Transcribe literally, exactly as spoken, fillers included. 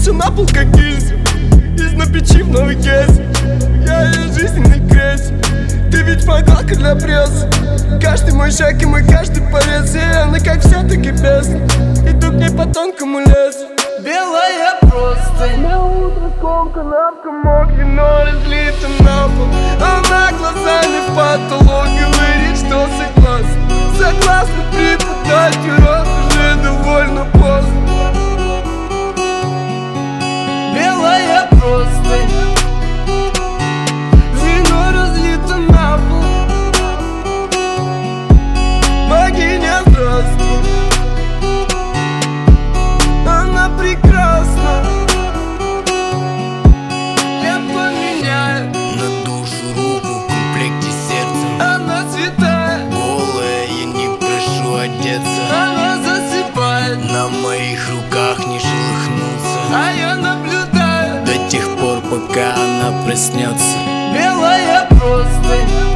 все на пол как гильзы, из на печи в новый кейс. Я ее жизненный крейс. Ты ведь пойдалка для прессы. Каждый мой шаг и мой каждый порез. И она как все-таки без. Иду к ней по тонкому лесу. Белая простынь. На утро скомкана в комок, вино разлито на пол. Она глазами в потолок говорит, что согласна. Согласна преподать урок, уже довольно поздно. Белая простынь. Вино разлито на пол. Богиня, здравствуй. Она прекрасна. Я поменяю На душу руку в комплекте сердца. Она святая. Голая, я не прошу одеться. Она засыпает. На моих руках не шелохнуться. А я наблюдаю До тех пор, пока она проснется. белая простынь.